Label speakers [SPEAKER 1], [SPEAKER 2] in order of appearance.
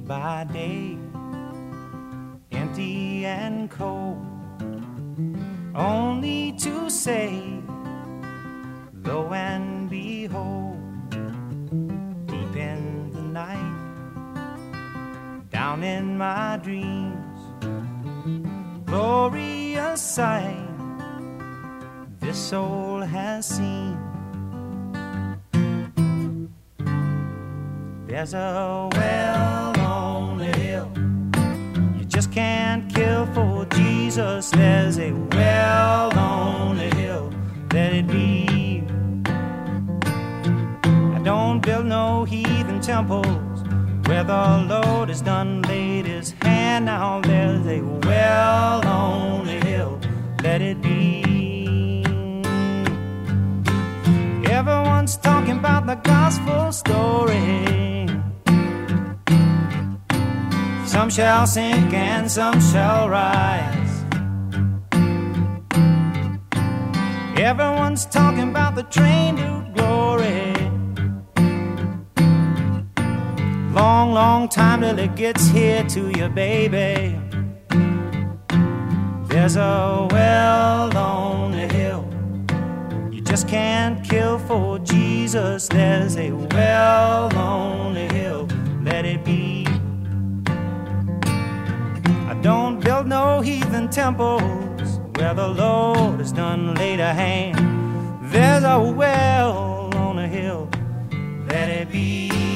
[SPEAKER 1] by day, empty and cold, only to say, lo and behold, deep in the night, down in my dreams, glorious sight this soul has seen. There's a well on the hill you just can't kill for Jesus. There's a well on the hill, let it be. I don't build no heathen temples where the Lord has done laid his hand. Now there's a well on the hill, let it be. Everyone's talking about the gospel story. Some shall sink and some shall rise. Everyone's talking about the train to glory. Long, long time till it gets here to you, baby. There's a well on the hill you just can't kill for Jesus. There's a well on the hill, let it be. I don't build no heathen temples where the Lord has done laid a hand. There's a well on the hill, let it be.